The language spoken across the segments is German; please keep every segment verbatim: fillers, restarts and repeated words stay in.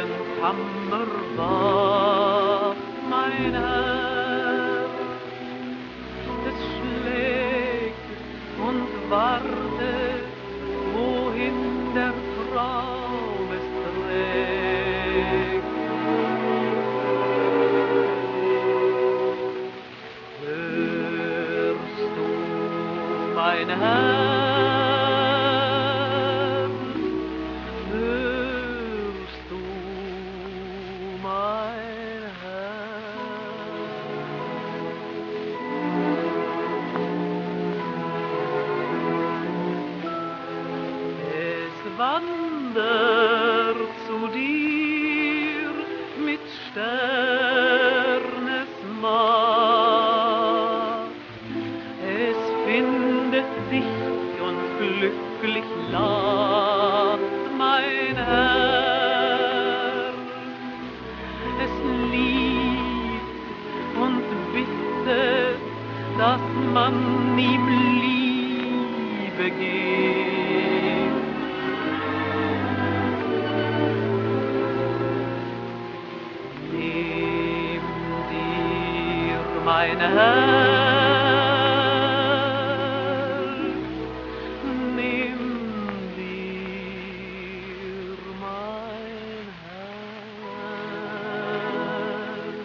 Kammer war mein Herz. Es schlägt und wartet, wohin der Traum es trägt. Hörst du mein Herz? Hörst du mein Herz? Es wandert zu dir mit Sternesmacht. Es findet dich und glücklich lacht mein Herz. Es liebt und bittet, dass man ihm Liebe gibt. Nimm dir mein Herz, nimm dir mein Herz.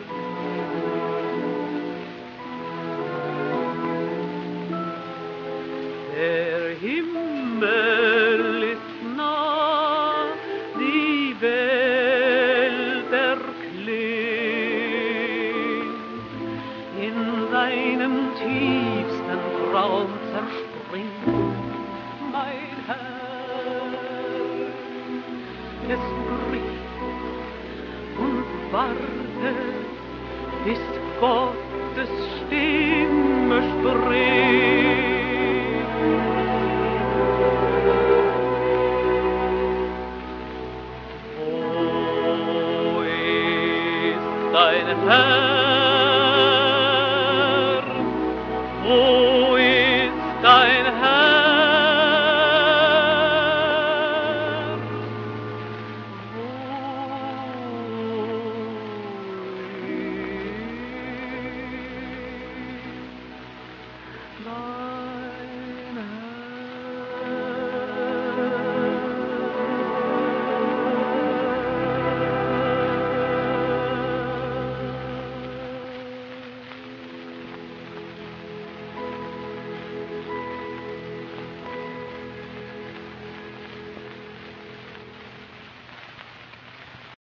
Der Himmel